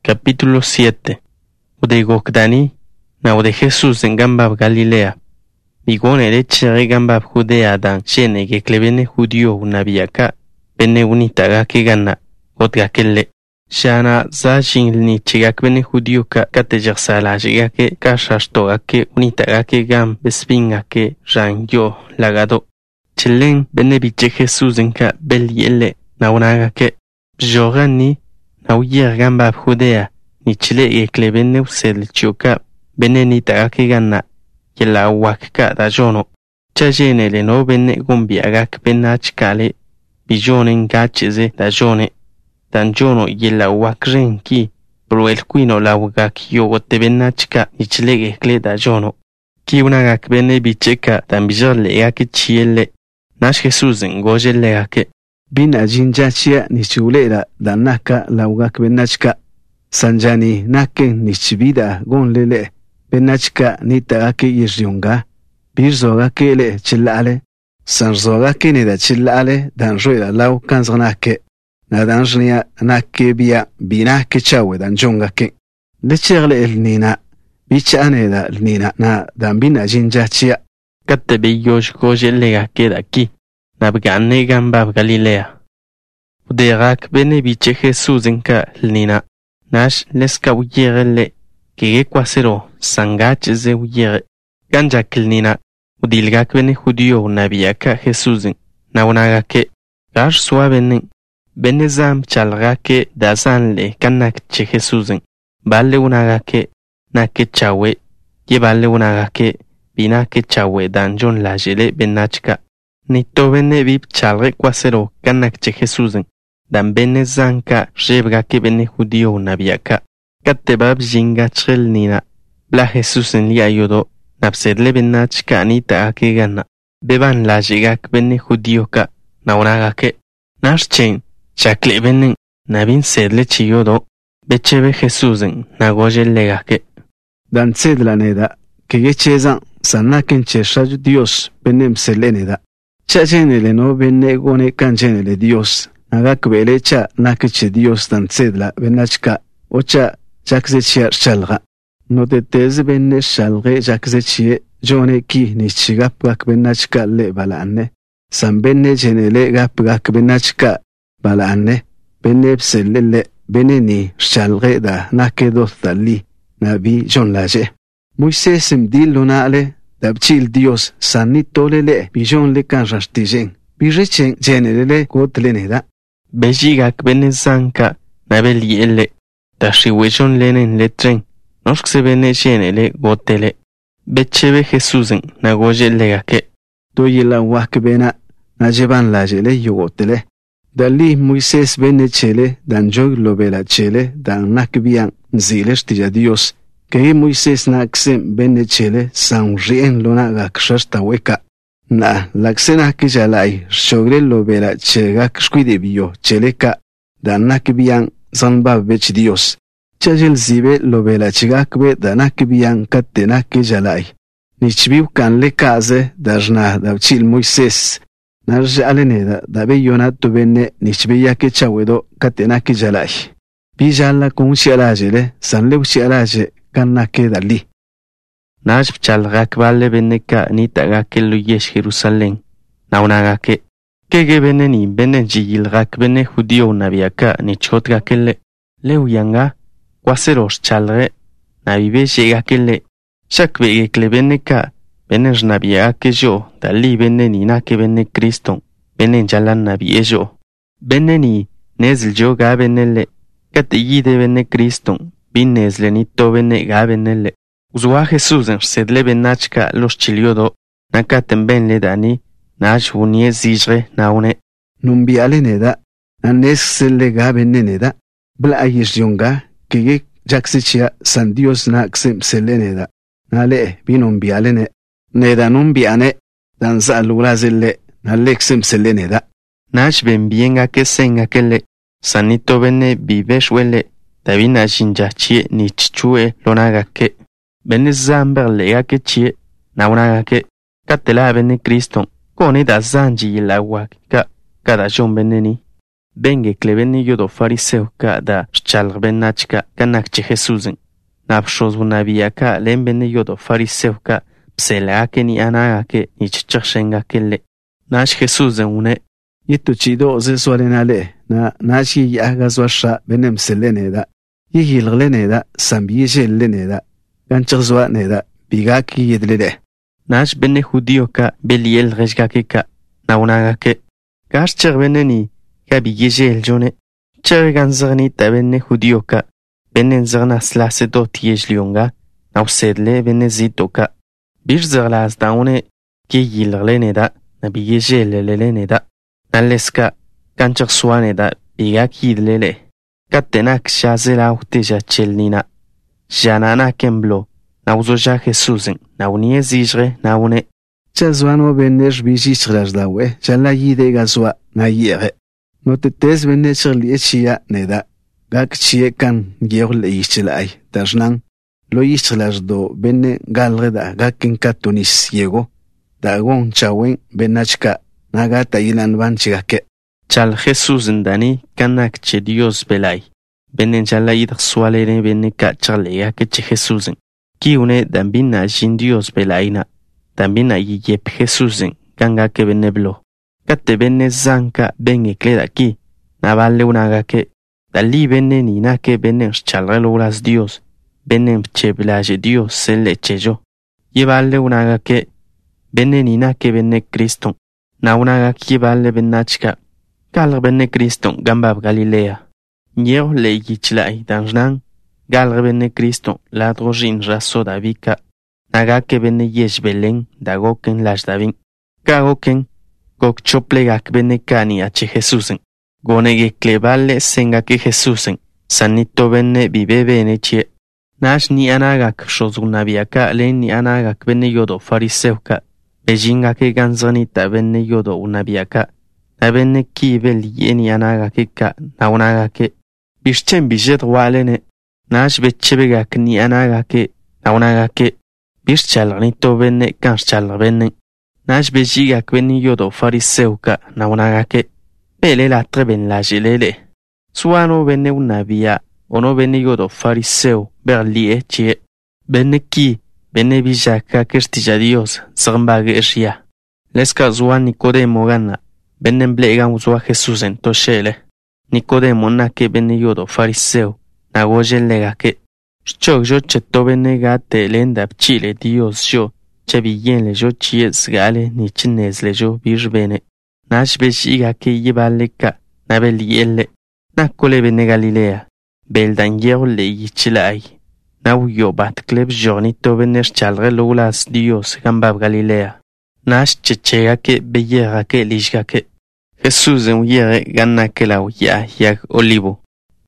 Capítulo 7. Ude Gokdani, na ude Jesús en Gambab Galilea. Bigone lechere Gambab Judea dan shene que clebene judío unabiaka, bene unitaga que gana, otra kelle. Shana zashin ni chigak bene judío ka katejersala que kashashtoga que unitaga que gam bespinga que ranyo lagado. Chelen bene biche Jesús en ka beliele na unaga que jorani na uyer Gambab Judea ni chile y clebene usel chioka bene ni taga que gana yela wakka da jono. Chajene le no bene gumbiagak benachkale bijonen gacheze da jone. Dan jono yela wakren ki pro el quino la wagak yogote benachka ni chile kle da jono. Ki unagak bene bicheka dan bijole yake chiele. Nash Jesús en gojele yake. Bin ajinjachia ni chulera dan naka la wagak benachka. Sanjani naken ni chibida gonlele. Benachka ni taake yirionga. Birzoga kele chilale. Sanzoga kene da chilale dan rueda lau kanzanake. Na danjnia nake bia bina ke chawe dan jonga ke. Lecherle el nina. Bicha aneda el nina na dan bina jinjachia. Katte beyosh gojele yake da ki. Nabgane Gambab Galilea. Uderak bene biche Jesús en ka el nina. Nash leska uyerele. Que quasero sangache ze uyere. Ganja kilnina. Udilgak bene judío nabiaka Jesús na unaga que. Gash suavenen. Bene zam chalga que dazanle kanak che Jesús. Vale unaga que na que chawe. Ye vale unaga que bina que chawe danjon la jele benachka. Nito bene bib chalre quasero kanak che Jesús. Dan bene zanka rebga que bene judío nabiaka. Kattebab jinga chel nina. Bla Jesús en li ayudo. Napsedle benachka anita ake gana. Beban la jigak bene judío ka. Na unaga que. Nash chen. Chakle benen. Nabin sedle chiyodo. Bechebe Jesús en. Nagoje legake. Dan sedla neda. Que yechezan. Sanaken cheshaj Dios. Benem seleneda. Chajenele no bene gone kanjenele Dios. Nagak belecha nakeche Dios dan sedla benachka. Ocha. Jakzechia chalga. No te tez benne shalge jakzechie jone ki ni chigap gak benachka le balane. San benne jenele gap gak benachka balane. Benne pselele benne ni shalge da nake dostali nabi jon laje. Moisés mdil lunale dabchil Dios sanitolele bijon le kan rastijen. Birechen jenele gotleneda. Bejigak benne zanka nabeliele. Tashiwechon lenen letren, nosk se bene shenele gotele. Bechebe Jesús en nagoje legake. Doyela wakbena, najeban la jele yogotele. Dali Moisés bene chele, dan jog lobela chele, dan nakbian ziles tija Dios. Que Moisés naksem bene chele, san rien lona gakshasta weka. Na laksena que jalai, shogre lobela chegak squidebio, cheleka, dan nakbian zanba bech Dios. Chajel zibe lo bela chigakbe danak bian katenak jalai. Nichbiu kan le kaze dajna dabchil Moisés. Narja aleneda dabe yonat benne nichbiya ke chawedo katenak jalai. Bijala kun shialajele sanleu shialaje kanake dali. Najb chalgak vale benneka nitaga ke lo yesh Jerusalén. Naunaga ke. Kege benne ni benne jigilgak benne judío nabiaka ni chotka kelle. Leuyanga. Quaseros chalre. Navive llega kelle. Shakbe que benne ka. Benne nabia que yo. Dali benne ni na que benne Cristo. Benne jalan nabie yo. Benne ni. Nezl yo ga bennele. Kategi de benne Cristo. Bin nezle ni to benne ga bennele. Uzwa Jesús en sedle benachka los chiliodo. Nakaten benle dani. Naj unie zizre naune. Numbiale neda. Nanes selle ga benne neda. Bla ayish yonga. Que jaxichia san Dios na ksem seleneda. Nale binumbiale ne. Neda numbiane. Dan zalulazele. Nale ksem seleneda. Nash ben bien a que senga kele. Sanito bene bibeshwele. Davina jinjachie ni chichue lonaga ke. Bene zamberle a que chie. Naunaga ke. Katela bene Cristo. Kone da zanji la waka. Cada jon beneni. Bengue clebeni yodo fariseo ka da chalg benachka kanakche Jesusen. Napshos bunabiyaka len bene yodo fariseo ka pselake ni anagake ni chichashengake le. Nash Jesusen une. Yitu chido zesualenale na nashi yagazwasha benem seleneda. Yihilgleneda sambiyeleneda. Ganchazwa neda bigaki yedlede. Nash bene judío ka beliel rejgake ka naunagake. Gash cher bene ni kabigejel jone. Cher ganzerni ta bene judío ka bene zerna slase do tiejlionga nausedle bene zito ka. Bir zerlas daune ki yilgleneda nabigejel leleneda. Naleska gancher swaneda bigaki yedlele. Katenak shazela uteja chelnina. Janana kemblo. Nauzoja Jesusen, naunie zizre, naune. Chazwano benesh bijichras dawe, jala yide gazwa, na yere. No te tes benecher liechia neda. Gak chiekan yerle ichilai, dajnan. Lo ichlas do bene galreda gaken katunis yego. Dagon chawen benachka, nagata ilan banchigake. Chal Jesusen dani, kanak che Dios belai. Benen jala yid sualere bene ka charlea que che Jesusen. Kiune también a Jin Dios belaina, también a Yep Jesusen, ganga que beneblo. Kate bene zanka ben ekleda ki, navale unaga que, dali bene ni na que benen chalrelo las Dios, benen cheblage Dios se leche yo. Llevale unaga que, bene ni na que bene Cristo, na unaga que vale benachka, gal bene Cristo, gambab Galilea. Nieo le yichlai danjnan, Gal bene Cristo, la drojin raso davika, naga que bene yesh belen, dagoken las davin. Kagoken, gok choplegak bene kani ache Jesusen. Gonege klebale senga que Jesusen, sanito bene vive bene chie. Nash ni anagak shozunabiaka len ni anagak bene yodo fariseuka, bejinga que ganzanita bene yodo unabiaka, na bene ki bel yeni anagakika, na unagake, bishchen bijet walene. Nash betchebegak ni anagake, naunagake, bish chalganito bene, kansh chalbene. Nash bejigak bene yodo fariseuka, naunagake, pele la treben la gelele. Suano bene unabia, ono bene yodo fariseu, berlie chie. Bene ki, bene bijaka kerstija Dios, zambage eshia. Leska zuan Nicodemo gana, bene mblegan uzua Jesusen toshele. Nicodemo nake bene yodo fariseu. Nagoje legake. Chok yo cheto bene gate lenda chile Dios yo. Chebiyen le yo chies gale ni chines le yo bir bene. Nash beshiga ke yibaleka. Nabeliele. Nakole bene Galilea. Beldan yeo le yichilai. Nau yo bat kleb jornito bene chalre lolas Dios gambab Galilea. Nash chechega ke beyega ke lishga ke. Jesús en yere gana que la ya olivo.